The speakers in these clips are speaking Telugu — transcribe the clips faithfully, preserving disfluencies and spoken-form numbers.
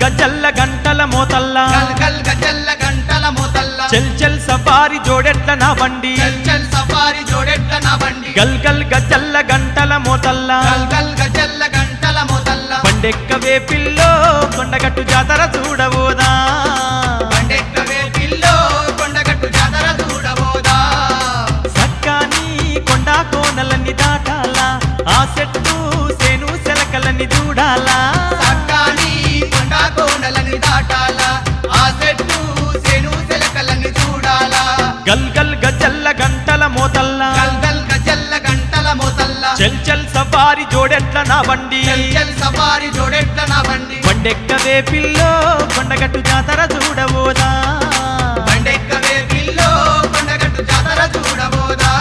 గజల్ల గంటల మోతల్లా గల్ గల్ గజల్ల గంటల మోతల్లా చెల్ చెల్ సఫారీ జోడెట్ల నా బండి చల్ చల్ సఫారీ జోడెట్ల నా బండి గల్ గల్ గజల్ల గంటల మోతల్లా గల్ గల్ గజల్ల గంటల మోతల్లా బండెక్కవే పిల్లో కొండగట్టు జాతర చూడబోదా బండెక్కవే పిల్లో కొండగట్టు జాతర చూడబోదా సక్కాని కొండ కోనలన్నీ దాటాలా ఆ చెట్టు సేను సెలకలని చూడాలా సక్కాని కొండ కోనలని దాటాలా ఆ చెట్టు సేను సెలకలని చూడాలా గల్ గల్ గజల్ల గంటల మోతల్లా గల్ గల్ గజల్ల గంటల మోతల్లా చెల్ చెల్ సఫారీ జోడెట్ల నా బండి చల్ చల్ సఫారీ జోడెట్ల నా బండి బండెక్కవే పిల్లో కొండగట్టు జాతర చూడబోదా బండెక్కవే పిల్లో కొండగట్టు జాతర చూడబోదా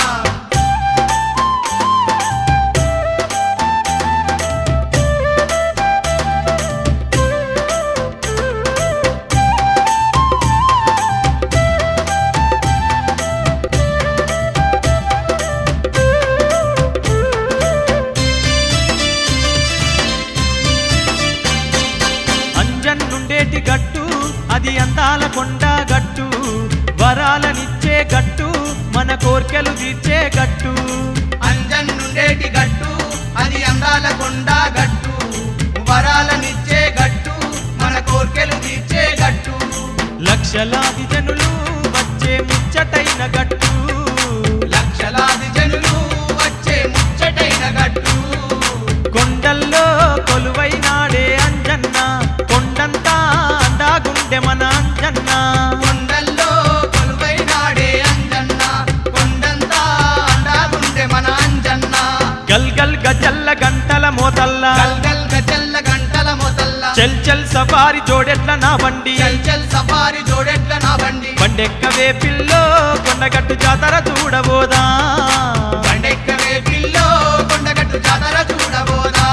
అంజన్నుండేటి గట్టు అది అందాల కొండ గట్టు వరాలనిచ్చే గట్టు మన కోర్కెలు తీర్చే గట్టు అంజన్నుండేటి గట్టు అది అందాల కొండ గట్టు వరాలనిచ్చే గట్టు మన కోర్కెలు తీర్చే గట్టు లక్షలాది జనులు వచ్చే ముచ్చటైన గట్టు లక్షలాది జనులు వచ్చే ముచ్చటైన గట్టు కొండల్లో కొలువైనాడే అంజన్న కొండంతా అందాగుండె మన అంజన్న కొండల్లో కొలువైనాడే అంజన్న కొండంతా అండాగుండే మన అంజన్న గల్ గల్ గజల్ల గంటల మోతల్లా గల్ గల్ గజల్ల గంటల మోతల్లా చెల్ చెల్ సఫారీ జోడెట్ల నా బండి చల్ చల్ సఫారీ జోడెట్ల నా బండి బండెక్కవే పిల్లో కొండగట్టు జాతర చూడబోదా బండెక్కవే పిల్లో కొండగట్టు జాతర చూడబోదా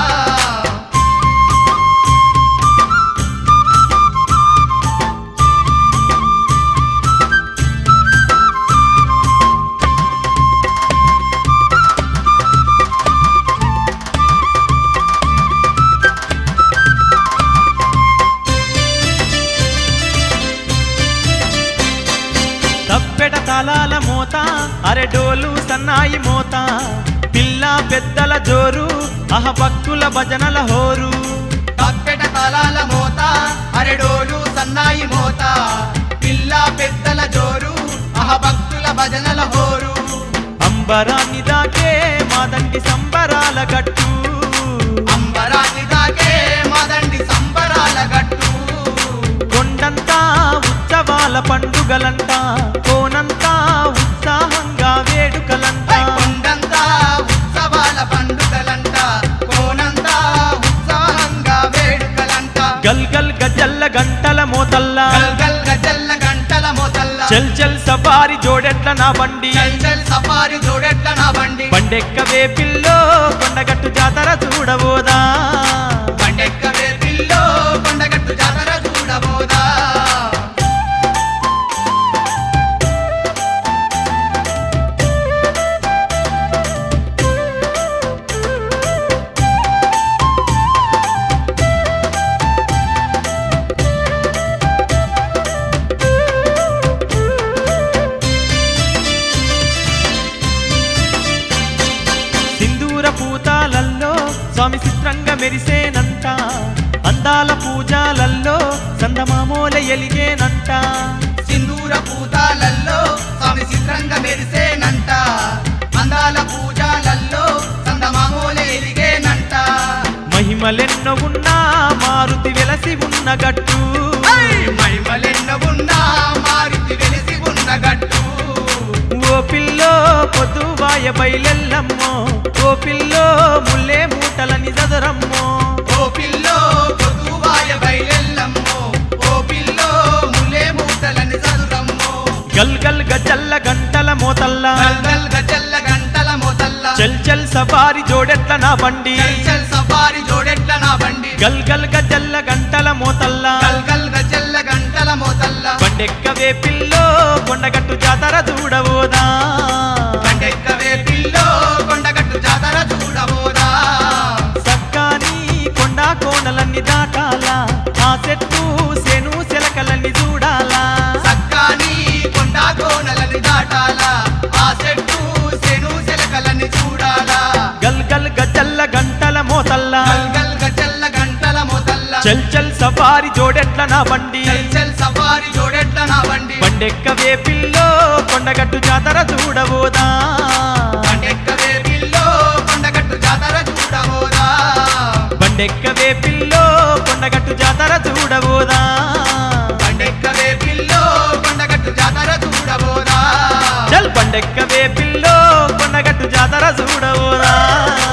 తప్పెట తాళాల మోత అరెడోలు సన్నాయి మోత పిల్ల పెద్దల జోరు అహ భక్తుల భజనల హోరు తప్పెట తాళాల మోత అరెడోలు సన్నాయి మోత పిల్ల పెద్దల జోరు అహ భక్తుల భజనల హోరు అంబరాన్ని దాకే మాదండి సంబరాల గట్టు అంబరాన్ని దాకే మాదండి సంబరాల గట్టు కొండంతా ఉత్సవాల పండుగలంట కోనంతా ఉత్సాహంగా వేడుకలంట కొండంతా ఉత్సవాల పండుగలంట కోనంతా ఉత్సాహంగా వేడుకలంట గల్ గల్ గజల్ల గంటల మోతల్లా గల్ గల్ గజల్ల గంటల మోతల్లా చెల్ చెల్ సఫారీ జోడెట్ల నా బండి చల్ చల్ సఫారీ జోడెట్ల నా బండి బండెక్కవే పిల్లో కొండగట్టు జాతర చూడబోదా బండెక్కవే పిల్లో కొండగట్టు జాతర చూడబోదా సింధూర పూతాలల్లో స్వామి చిత్రంగా మెరిసేనంట అందాల పూజాలల్లో సందమామోల ఎలిగేనంట సింధూర పూతాలల్లో స్వామి చిత్రంగా మెరిసేనంట అందాల పూజాలల్లో సందమామూలే ఎలిగేనంట మహిమలెన్నో ఉన్నా మారుతి వెలసి ఉన్న గట్టు మహిమలెన్న ఉన్నా మారుతి వెలిసి ఉన్న గట్టు ఓ పిల్లో పొద్దువాయ బయలెల్లమ్మో ఓ పిల్లో ముల్లే మూటలని చదరమ్మో ఓ పిల్లో పొదువాయ బయలెల్లమ్మో ఓ పిల్లో ముల్లే మూటలని చదురమ్మో గల్ గల్ గజల్ల గంటల మోతల్లా గల్ గల్ గజల్ల గంటల మోతల్లా చెల్ చెల్ సఫారీ జోడెట్ల నా బండి చల్ చల్ సఫారీ జోడెట్ల నా బండి గల్ గల్ గజల్ల గంటల మోతల్లా గల్ గల్ గజల్ల గంటల మోతల్లా బండెక్కవే పిల్లో కొండగట్టు జాతర చూడబోదా బండెక్కవే పిల్లో కొండగట్టు జాతర చూడబోదా సక్కాని కొండ కోనలన్నీ దాటాలా ఆ చెట్టు సేను శిలకలన్నీ చూడాలా సక్కాని కొండ కోనలని దాటాలా ఆ చెట్టు శను శిలకలని చూడాలా గల్ గల్ గజల్ల గంటల మోతల్లా గల్ గల్ గజల్ల గంటల మోతల్లా చల్ చల్ సఫారీ జోడెట్ల నా బండి చల్ చల్ సఫారీ జోడెట్ల నా బండి బండెక్కవే పిల్లో కొండగట్టు జాతర చూడబోదా బండెక్కవే పిల్లో కొండగట్టు జాతర చూడబోదా బండెక్కవే పిల్లో కొండగట్టు జాతర చూడబోదా బండెక్కవే పిల్లో కొండగట్టు జాతర చూడబోదా చల్ బండెక్కవే పిల్లో కొండగట్టు జాతర చూడబోదా